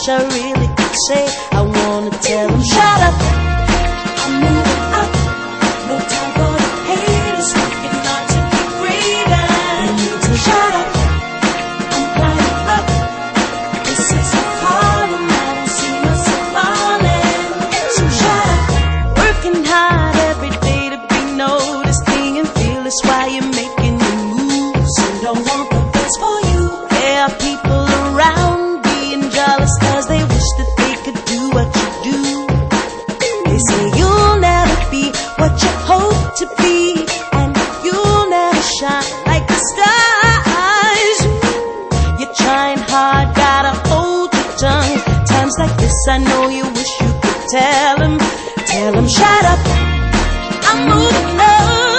wish I really could say. I wanna tell them, shut up, I'm moving up. No time for the haters, working hard to be greater. They need to shut up, I'm climbing up. This is a calling, I don't see myself falling. So shut up, working hard every day to be noticed, being fearless while you're making your moves. And don't want the best for you. There are people around being jealous cause they wish that they could do what you do. They say you'll never be what you hope to be, and you'll never shine like the stars. You're trying hard, gotta hold your tongue. Times like this I know you wish you could tell them, shut up, I'm moving up.